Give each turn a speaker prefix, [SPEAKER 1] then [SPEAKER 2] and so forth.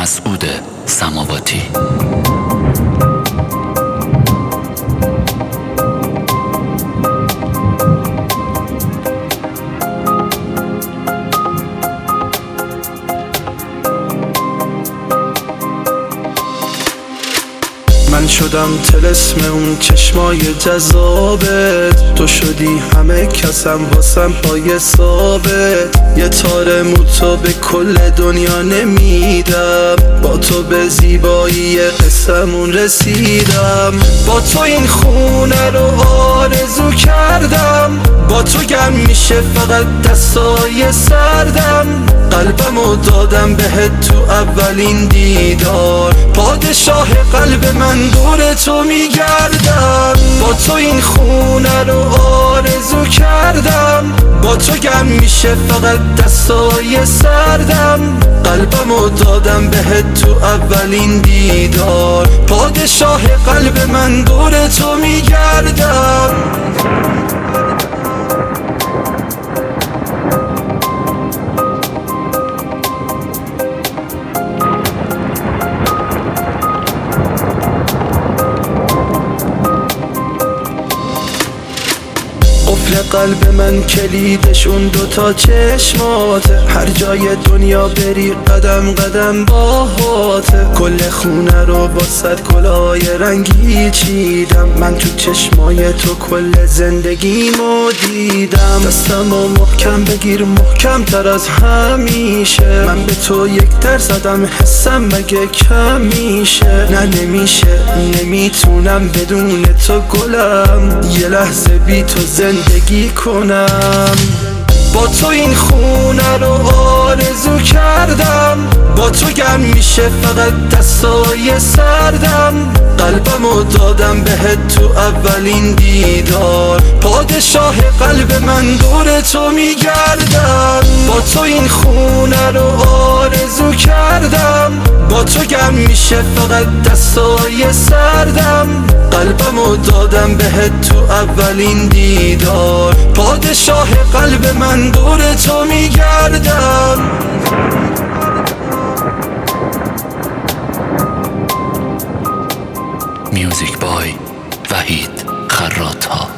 [SPEAKER 1] مسعود سماواتی.
[SPEAKER 2] من شدم طلسم اون چشمای جذابت، تو شدی همه کسم واسم پای ثابت. یه تار موتو به کل دنیا نمیدم، با تو به زیبایی قسمون رسیدم. با تو این خونه رو آرزو کردم، با تو گرم میشه فقط دستای سردم. قلبمو دادم بهت تو اولین دیدار، پادشاه قلب من دور تو میگردم. با تو این خونه رو آرزو کردم، با تو گرم میشه فقط دستای سردم. قلبمو دادم بهت تو اولین دیدار، پادشاه قلب من دور تو میگردم. قفل قلب من کلیدش اون دوتا چشماته، هر جای دنیا بری قدم قدم باهاته. کل خونه رو با صد کلاه رنگی چیدم، من تو چشمای تو کل زندگیمو دیدم. دستمو محکم بگیر، محکم تر از همیشه، من به تو یک در زدم، حسم مگه کم میشه؟ نه نمیشه، نمیتونم بدون تو گلم، یه لحظه بی تو زندگی کنم. با تو این خونه رو آرزو کردم، با تو گرم میشه فقط دستای سردم. قلبمو دادم بهت تو اولین دیدار، پادشاه قلب من دور تو میگردم. با تو این خونه رو آرزو کردم، با تو گرم میشه فقط دستای سردم. قلبمو دادم بهت تو اولین دیدار، پادشاه قلب من دور تو میگردم.
[SPEAKER 1] میوزیک بای وحید خراط‌ها.